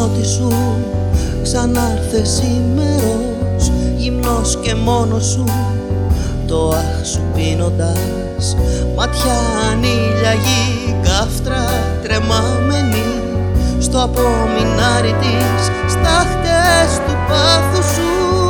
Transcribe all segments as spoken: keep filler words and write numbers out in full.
νιώτη σου ξανάρθε σήμερος, γυμνός και μόνος σου, το αχ σου πίνοντας. Ματιά ανήλιαγη, καύτρα τρεμάμενη, στο απομεινάρι της στάχτες του πάθους σου.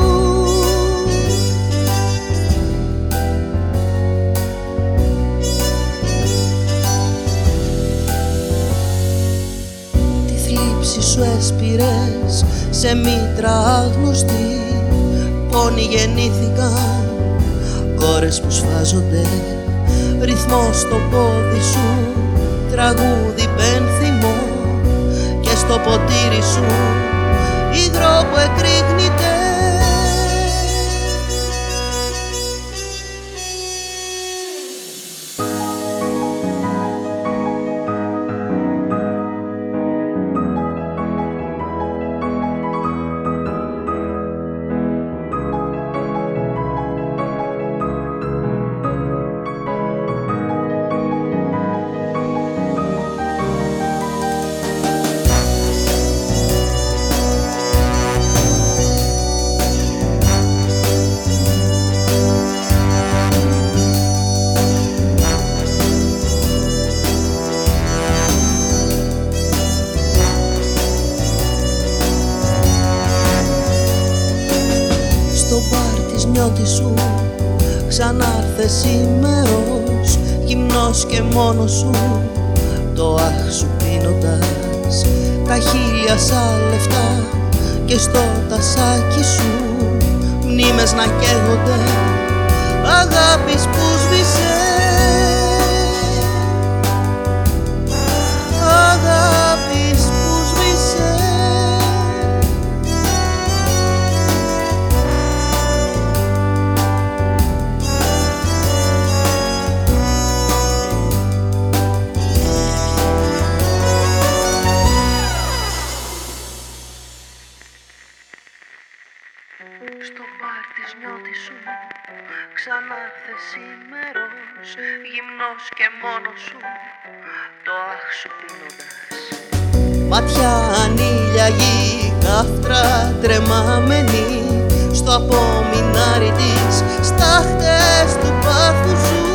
Τη θλίψη σου έσπηρες σε μήτρα άγνωστη, πόνοι γεννήθηκαν, κόρες που σφάζονται, ρυθμό στο πόδι σου, τραγούδι πένθυμο, και στο ποτήρι σου υγρό που εκρήγνεται. Στο μπαρ της νιώτη σου ξανάρθε σήμερος, γυμνός και μόνος σου, το αχ σου πίνοντας. Τα χείλια σαν λεφτά και στο τασάκι σου μνήμες να καίγονται, αγάπης που σβήσε, αγάπης που σβήσε. Στο μπαρ της νιώτη σου ξανάρθε σήμερος, γυμνός και μόνος σου, το αχ σου πίνοντας. Ματιά ανήλιαγη, καύτρα τρεμάμενη, στο απομεινάρι της στάχτες του πάθους σου.